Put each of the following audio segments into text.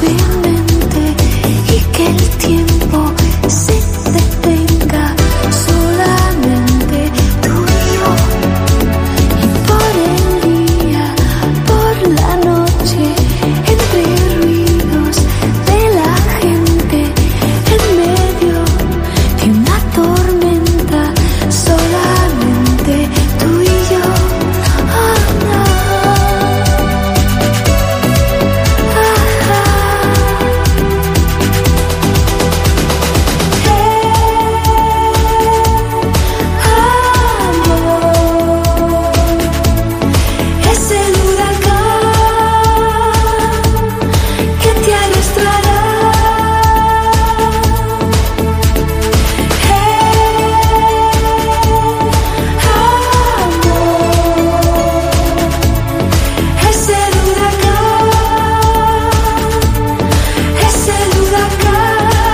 suavemente y que el tiempo se detenga solamente tú y yo. Y por el día, por la noche, entre ruidos de la gente, en medio de una tormenta, solamente tú y yo. Oh, no. Es el huracán que te arrastrará. Es el huracán, es el huracán.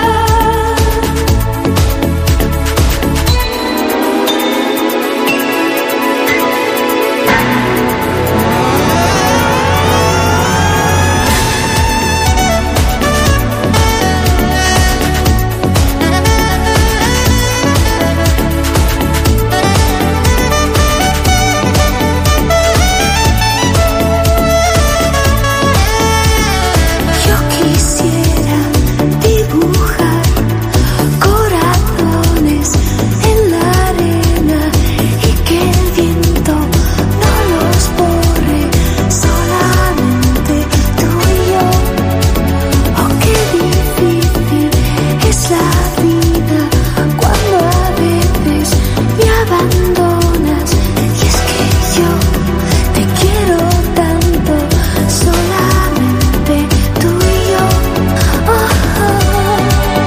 Yo quisiera dibujar corazones en la arena y que el viento no los borre, solamente tú y yo. Oh, qué difícil es la vida cuando a veces me abandonas. Y es que yo te quiero tanto, solamente tú y yo. Oh, oh, oh.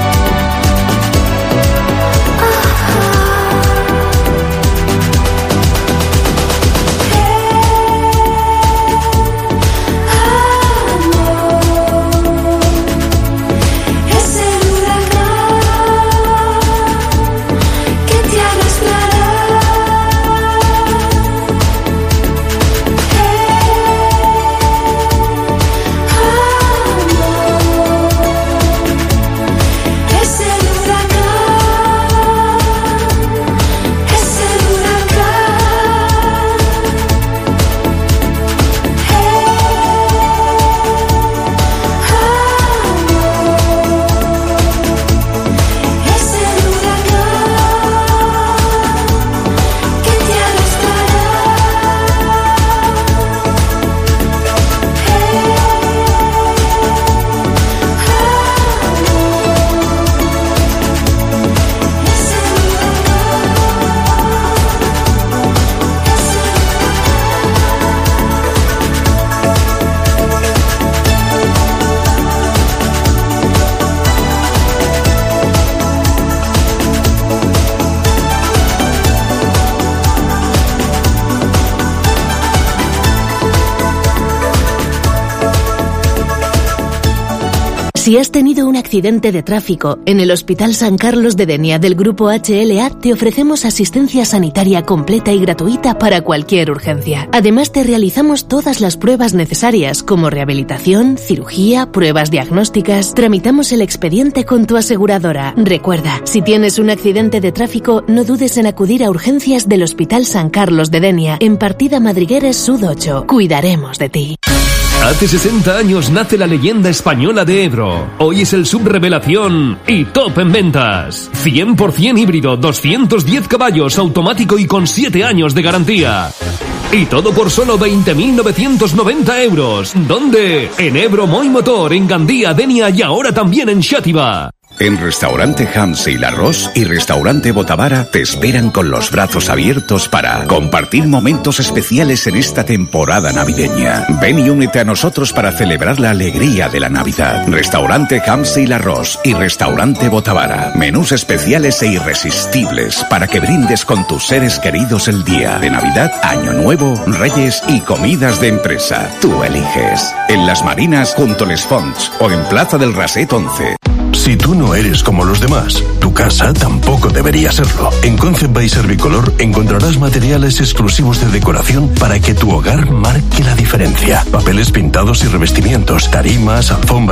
Es el huracán que te arrastrará. Es el huracán, es el huracán. Es el huracán que te arrastrará. Si has tenido un accidente de tráfico, en el Hospital San Carlos de Denia del Grupo HLA te ofrecemos asistencia sanitaria completa y gratuita para cualquier urgencia. Además te realizamos todas las pruebas necesarias como rehabilitación, cirugía, pruebas diagnósticas. Tramitamos el expediente con tu aseguradora. Recuerda, si tienes un accidente de tráfico, no dudes en acudir a urgencias del Hospital San Carlos de Denia en Partida Madrigueres Sud 8. Cuidaremos de ti. Hace 60 años nace la leyenda española de Ebro. Hoy es el sub-revelación y top en ventas. 100% híbrido, 210 caballos, automático y con 7 años de garantía. Y todo por solo 20.990 euros. ¿Dónde? En Ebro Moy Motor, en Gandía, Denia y ahora también en Xàtiva. En Restaurante Hamsi L'Arròs y Restaurante Botavara te esperan con los brazos abiertos para compartir momentos especiales en esta temporada navideña. Ven y únete a nosotros para celebrar la alegría de la Navidad. Restaurante Hamsi L'Arròs y Restaurante Botavara. Menús especiales e irresistibles para que brindes con tus seres queridos el día de Navidad, Año Nuevo, Reyes y comidas de empresa. Tú eliges. En Las Marinas junto a Les Fonts o en Plaza del Raset 11. Si tú no eres como los demás, tu casa tampoco debería serlo. En Concept by Servicolor encontrarás materiales exclusivos de decoración para que tu hogar marque la diferencia. Papeles pintados y revestimientos, tarimas, alfombras